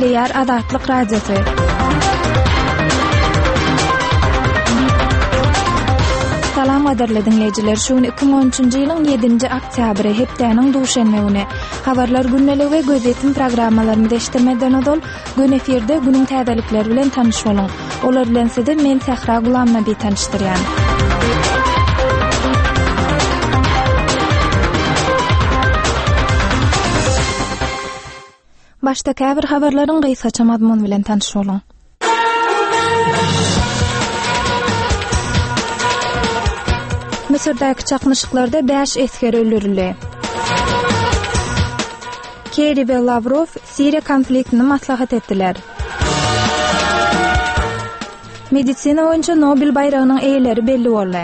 Nükleer Azatlyk Radiosu. Salam gaderli dinleyijiler. Şuň 2013-nji ýylyň 7-nji oktýabry hepdeniň duşanma güni. Habarlar günnälik we gözetim programmalaryny deşdirmeden odol gün efirde günüň täzelikleri bilen tanyş boluň. Olar bilen sizi men Sahra Gulamna bir tanışdyrýan. Başda käbir habarlaryň gysgaça mazmuny bilen tanyş boluň. Mısır'daki çakmışlıklarda 5 esker öldürüldü. Kerry ve Lavrov Siriya konfliktini maslahat ettiler. Medisina boýunça Nobel bayrağının eýeleri belli boldy.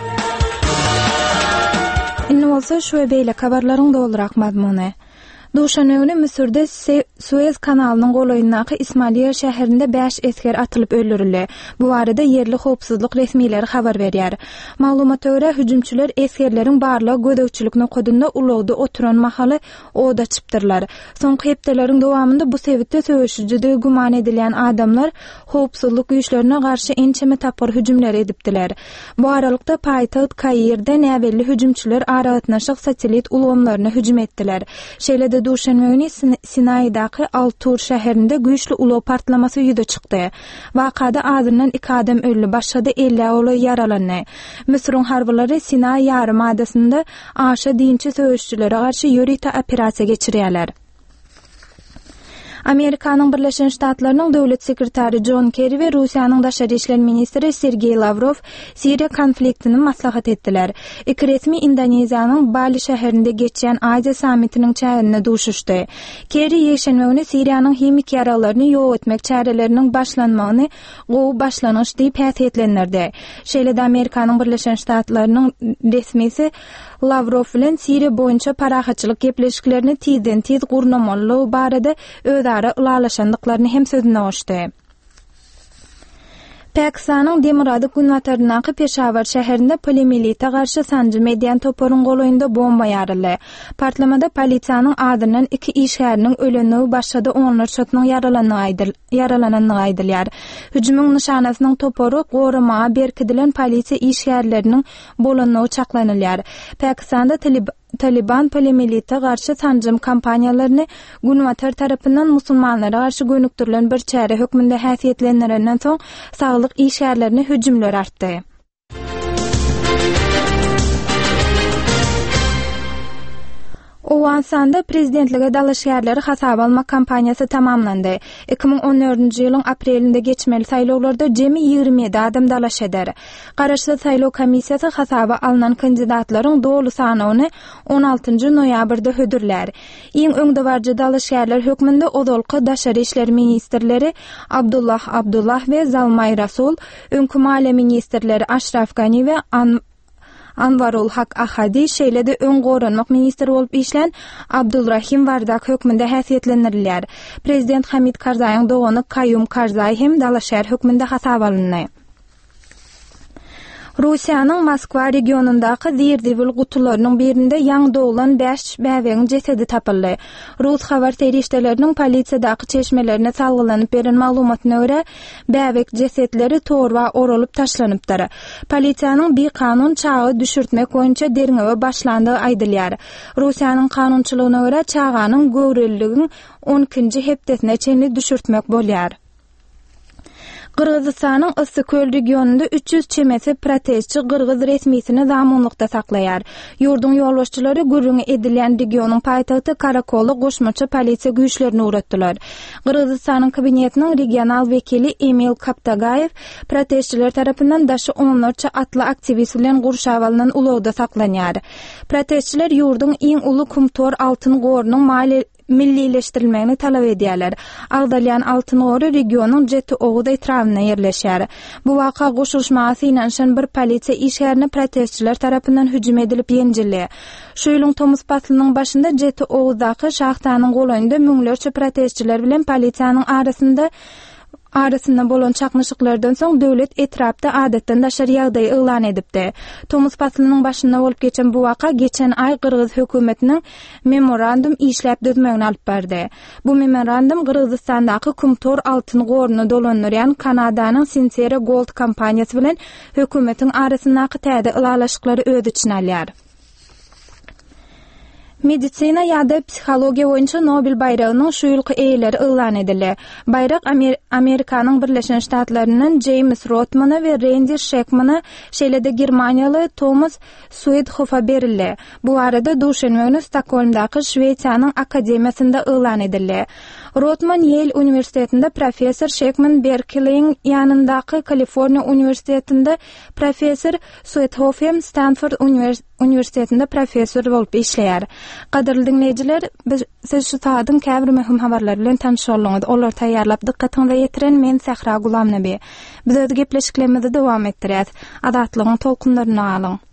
Indi bolsa şu we beýle habarlaryň doldurak mazmuny. Duşanma güni Mısır'da Suez kanalynyň golaýyndaky İsmailiýa şäherinde 5 esker atylyp öldürildi. Bu barada yerli howpsuzlyk resmiýetleri habar berýär. Maglumata görä hüjümçüler eskerleriň barlygy gödökçülük nokadynda ulagda oturan mahaly oda çypdyrlar. Soňky hepdeleriň dowamında bu sebäpde söýüşjüde guman edilen adamlar howpsuzlyk güýçlerine garşy ençeme tapar hüjümler edipdiler. Bu aralykda paýtaht Kairde näwelli hüjümçüler aragatnaşyk satelit ulgamlaryna hüjüm etdiler. Şeýle Duşanma güni Sinai'daki Al-Tur şäherinde güýçli ulov partlamasy ýüze çykdy. Wakada azyndan 2 adam öldü, başga da 50 oly yaralandy. Mısır'ın harbalary Sinai ýarymadasyna aşa dinçi söýüşçülere garşy ýörükde operasiýa geçirýärler. Amerikanyň Birleşen Ştatlarynyň döwlet sekretary John Kerry we Russiýanyň daşary işler ministri Sergey Lavrov Siriya konfliktini maslahat etdiler. Iki resmi Indoneziýanyň Bali şäherinde geçýän Aziýa sammitiniň çägine duşuşdy. Kerry ýeşenme güni Siriýanyň hemik ýaralaryny ýok etmek çäreleriniň başlanmagyny gowy başlanyş diýip häsiýetlendirdi. Şeýle-de Amerikanyň Birleşen Ştatlarynyň resmisi Lavrov bilen Siriya boýunça parahatçylyk gepleşiklerini tiz gurnamaly barada özara ulalaşandyklaryny hem sözüne goşdy. Pakistanyň Demirady günwatarynyň Peshawar şäherinde polemilite garşy sancı median toporyň golaýynda bomba ýaryldy. Partlamada polisiýanyň adından 2 işgäriniň öleni başga da onlar çotnyň yaralananyny aýdylýar. Hüjümüň nişanasynyň topory goramaga berkidilen polisiýa işgärleriniň bolanyny çaklanylýar. Pakistanda Taliban polemilite garşy sancım kampaniýalaryny günwatar tarapyndan musulmanlara garşy gönüktirilen bir çäre hökmünde häsiýetlendirenden soň saglyk işgärlerine hüjümler artdy. Owansanda prezidentlige dalaşýarlary hasaba almak kampaniýasy tamamlandy. 2014-nji ýylyň aprelinde geçmeli saýlawlarda jemi 27 adam dalaş eder. Garaşly saýlaw komissiýasy hasaba alynan kandidatlaryň dolu sanawyny 16-njy noýabrda hödürler. Iň öňde barjy dalaşýarlar hökmünde odolky daşary işler ministrleri Abdullah we Zalmay Rasul, öňkü maliýe ministrleri Ashraf Ghani we Anwarul Haq Ahadi, şeýle-de öň goranmak ministri bolup işlen Abdulrahim Wardak hökmünde häsiýetlendirilýär. Prezident Hamid Karzaýyň dogany Kayyum Karzaý hem dalaşýar hökmünde hasaba alyndy. Russiýanyň Moskwa regionundaky Zirdibil gutularynyň birinde ýaňy doğulan 5 bäwegiň jesedi tapyldy. Rus habar terişdeleriniň polisiýadaky çeşmelerine salgylanyp beren maglumatyna görä, bäwek jesetleri torba oralyp taşlanypdyr. Polisiýanyň bir kanun çağı düşürtmek boýunça derňewe başlandygy aýdylýar. Russiýanyň kanunçylygyna görä çağanyň göwreliligiň 12-nji hepdesine çenli düşürtmek bolýar. Kırgızstanyň Yssyköl regionunda 300 çemesi protestçi Kırgız resmiýetini zamanlykda saklaýar. Ýurdun ýolbaşçylary gürrüňe edilen regionyň paýtagty Karakoly goşmaça polisiýa güýçlerini uğratdylar. Kırgızstanyň kabinetiniň regional wekili Emil Kaptagayev protestçiler tarapyndan daşy onlarça atly aktivist bilen gurşap alynan ulagda saklanýar. Protestçiler ýurdun iň uly kumtor altyn gorunyň millileştirilmegini talap edýärler. Agdalýan altyn gory regionyň Jeti Oğuz etrawyna ýerleşýär. Bu waka goşulmagy ýanşan bir polisiýa işgärini protestçiler tarapyndan hüjüm edilip ýenjildi. Şu ýylyň Tomus faslynyň başynda Jeti Oğuzdaky şahtanyň golaýynda müňlerçe protestçiler bilen polisiýanyň arasynda arasynda bolan çakmışyklardan soň döwlet etrapda adatdan daşar ýagdaý elan edipdi. Tomuz faslynyň başynda bolup geçen bu waka geçen ay Kırgız hökümetiniň memorandum işläp düzmegini alyp berdi. Bu memorandum Kırgızstandaky kumtor altyn goruny dolandyrýan Kanadanyň Sincere Gold kompaniýasy bilen hökümetiň arasyndaky täze ılalaşyklary öz içine alýar. Medisina ýa-da psihologiýa boýunça Nobel bayragynyň şu ýylky eýleri elan edildi. Bayrak Amerikanyň Birleşen Ştatlarynyň James Rothmana we Randy Schekmana, şeýle-de Germaniýaly Thomas Suedhof'a berildi. Bu arada duşanbe günü Stokholmdaky Şweýçanyň akademiýasynda elan edildi. Rothman Yale Üniversitetinde professor, Schekman Berkeley'in ýanyndaky Kaliforniýa Üniversitetinde professor, Suedhof hem Stanford Üniversitetinde professor bolup işleýär. Gaderly dinleýijiler, siz şu taýdan käbir möhüm habarlar bilen tanışýarlyňyz. Olar taýýarlap dikkatiňizi ýetiren men Sahra Gulamnaby. Biz öňe gepleşiklerimizi dowam etdirýäs. Adatlygyň tolkunlaryny alyň.